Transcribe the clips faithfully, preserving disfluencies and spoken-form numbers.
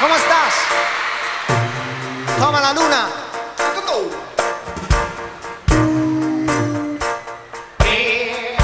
¿Cómo estás? Toma la luna. Eh.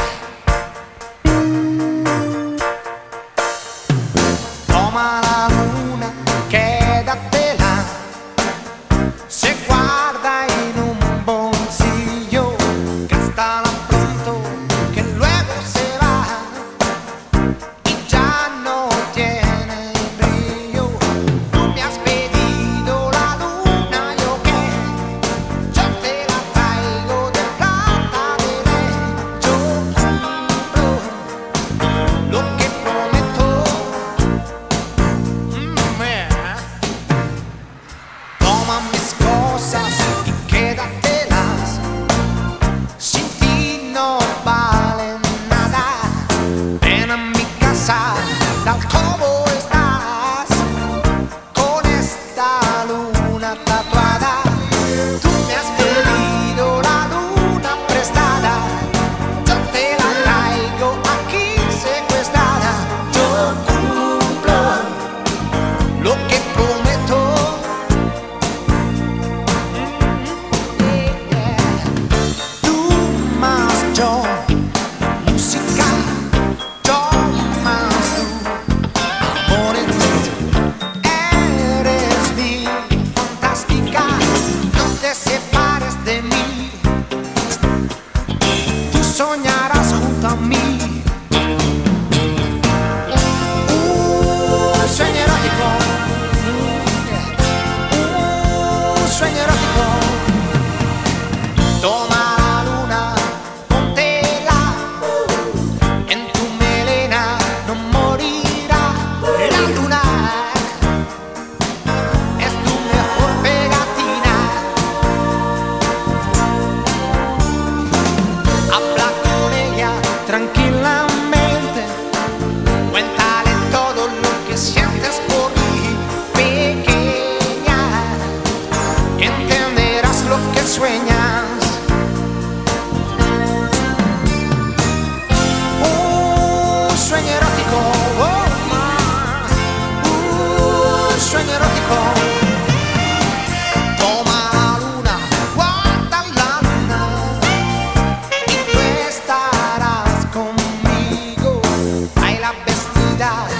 Toma la luna, quédatela. Se guarda en un bolsillo, gástala pronto, que luego se va y ya no tiene brillo. Tú me has pedido la luna, yo qué, yo te la traigo de plata de ley. Yo cumplo lo que prometo. Mm, yeah. Toma mis cosas y quédatelas. Sin ti no valen nada. Ven a mi casa, tal como estás, con esta luna tatuada. Tú me has pedido la luna prestada, yo te la traigo aquí secuestrada. Yo cumplo lo que prometo. Tú más yo, música, yo más tú, amor eterno. Eres mi fantástica, no te separes de mí. Tú soñarás junto a mí. Un sueño erótico, un sueño erótico. Toma la luna, póntela en tu melena, no morirá. La luna es tu mejor pegatina. Habla con ella tranquilamente, cuéntale todo lo que sientes por mí, pequeña. Entenderás lo que sueñas. Un sueño erótico, oh, ma. Un sueño erótico. Toma la luna, guarda la luna, y tú estarás conmigo. Baila vestida